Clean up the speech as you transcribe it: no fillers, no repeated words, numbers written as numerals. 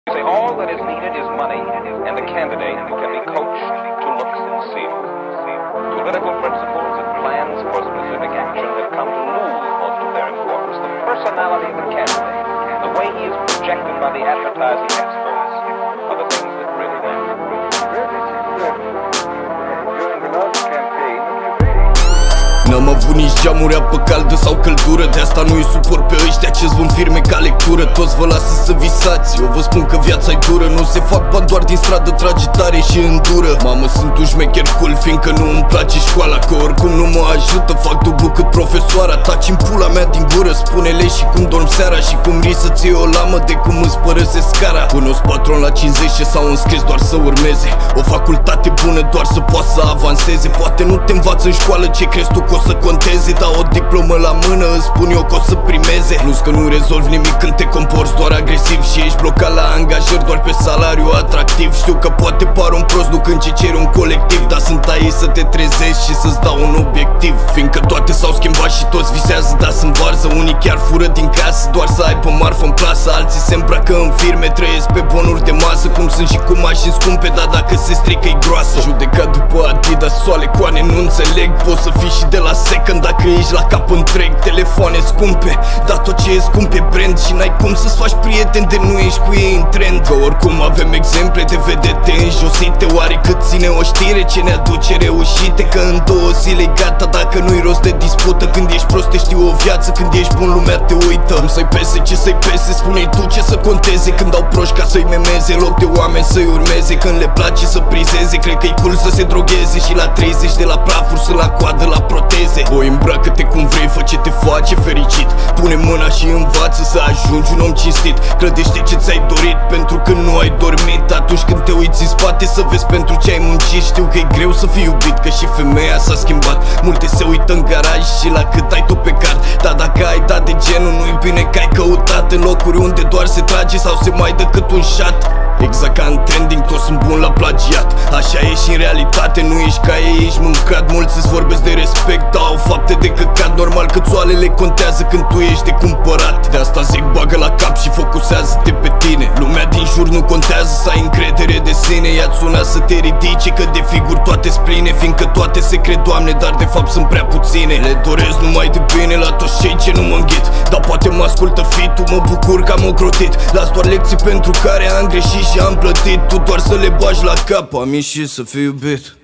All that is needed is money, and the candidate can be coached to look sincere. Political principles and plans for specific action have come to lose most of their importance. The personality of the candidate, the way he is projected by the advertising experts, are the things that really matter. During the last campaign, n-am avut nici geamuri, apă caldă sau căldură. De asta nu-i suport pe ăștia ce-ți vând firme ca lectură. Toți vă lasă să visați, eu vă spun că viața-i dură. Nu se fac bani doar din stradă, trage tare și îndură. Mamă, sunt un șmecher cool, fiindcă nu îmi place școala, că oricum nu mă ajută, fac dublu cât profesoara. Taci-mi pula mea din gură, spune-le și cum dorm seara, și cum rii să-ți iei o lamă de cum îți părăsesc scara. Cunosc patron la 50 ce s-au înscris doar să urmeze o facultate bună doar să poată să avanseze. Poate nu te învață în școală ce crezi tu că o să conteze, dar o diplomă la mână îți spun eu că o să primeze. Plus că nu rezolvi nimic când te comporți doar agresiv și ești blocat la angajări doar pe salariu atractiv. Știu că poate par un prost, nu când ce ceri un colectiv, dar sunt aici să te trezești și să-ți dau un obiectiv. Fiindcă toate s-au schimbat și toți visează, dar sunt varză. Unii chiar fură din casă doar să aibă marfă în plasă, alții se îmbracă în firme, trăiesc pe bonuri de masă. Cum sunt și cu mașini scumpe, dar dacă se strică-i groasă. Judecat după Adidas, soale, coane, nu înțeleg. Poți să fii și de la second dacă ești la cap întreg. Telefoane scumpe, dar tot ce e scump e brand, și n-ai cum să-ți faci prieteni de nu ești cu ei în trend. Că oricum avem exemple de vedete înjosite. Oare cât ține o știre ce ne aduce reușite? Că în 2 zile gata, dacă nu-i rost de dispută. Când ești prost te știu o viață, când ești bun lumea te uită. Cum să-i pese, ce să-i pese, spune-i tu ce să conteze. Când au proști ca să-i memeze, loc de oameni să-i urmeze. Când le place să prizeze, cred că-i cool să se drogheze. Și la 30 de la prafuri să la coadă la proteze. Voi îmbracă-te cum vrei, fă ce te face fericit. Pune mâna și învață să ajungi un om cinstit. Clădește ce ți-ai dorit pentru că nu ai dormit. Atunci când te uiți în spate să vezi pentru ce ai muncit. Știu că e greu să fii iubit, că și femeia s-a schimbat. Multe se uită în garaj și la cât ai tu pe card. Dar dacă ai dat de genul, nu-i bine că ai căutat în locuri unde doar se trage sau se mai dă cât un shot. Exact ca în trending, toți sunt buni la plagiat. Așa e și în realitate, nu ești ca ei, ești mâncat. Mulți îți vorbesc de respect, dar au fapte de căcat. Normal că țoalele contează când tu ești de cumpărat. De asta zic, bagă la cap și focusează-te pe tine. Lumea din jur nu contează, să ai încredere de sine. Ia-ți una să te ridice, că de figuri toate spline. Fiindcă toate se cred doamne, dar de fapt sunt prea puține. Le doresc numai de bine la toți cei ce nu mă înghit, dar poate mă ascultă fitul, mă bucur că am ocrotit. Las doar lecții pentru care am greșit și am plătit. Tu doar să le bagi la cap, am ieșit să fiu iubit.